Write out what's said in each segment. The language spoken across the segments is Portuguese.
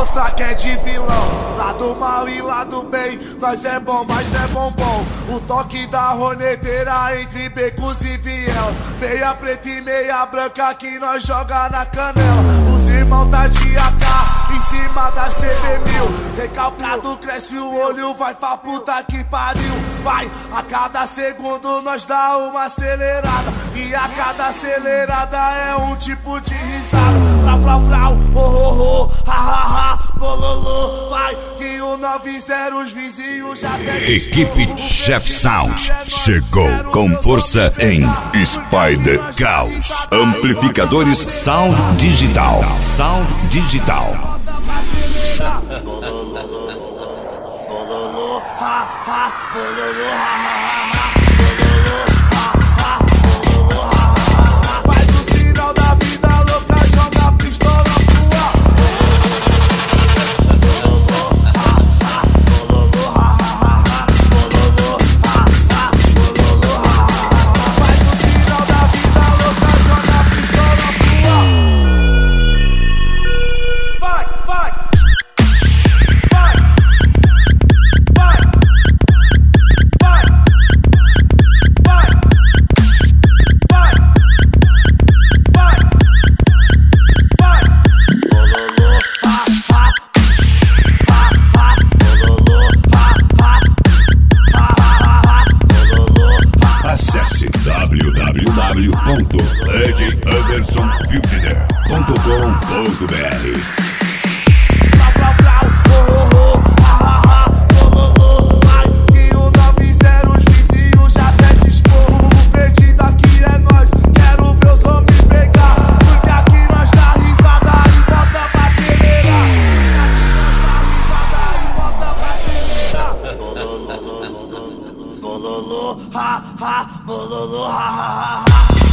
mostrar que é de vilão. Lado mal e lado bem, nós é bom, mas não é bombom. O toque da roneteira entre becos e vielas, meia preta e meia branca que nós joga na canela. Os irmãos tá de AK em cima da CB1000. Recalcado cresce o olho, vai pra puta que pariu. Vai, a cada segundo nós dá uma acelerada, e a cada acelerada é um tipo de risada. Vrau, vrau, vrau, oh, oh, oh, ha, ha, ha, bololô. Vai, que o 90 os vizinhos já tem. Equipe Chef Sound chegou com força em Spider Caos. Amplificadores Sound Digital. Sound Digital. Bololô, ha, ha, bololô, ha, ha, ha. www.edinandersonwildner.com.br. Bololô, ha, ha, bololô, ha, ha, ha.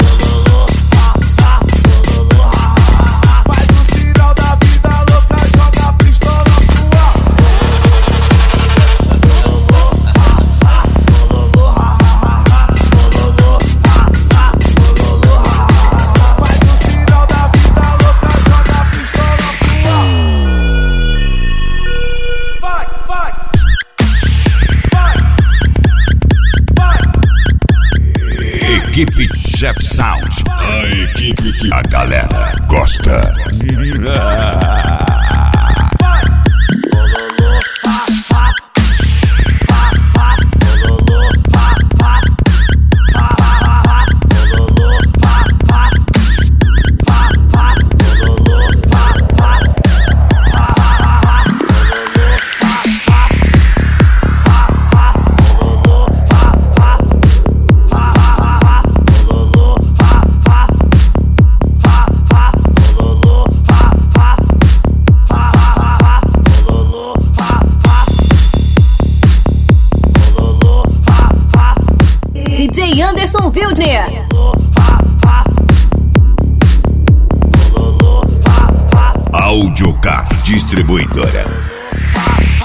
Equipe Chef Sound, a equipe que a galera gosta. DJ Anderson Wildner. Audiocar Distribuidora.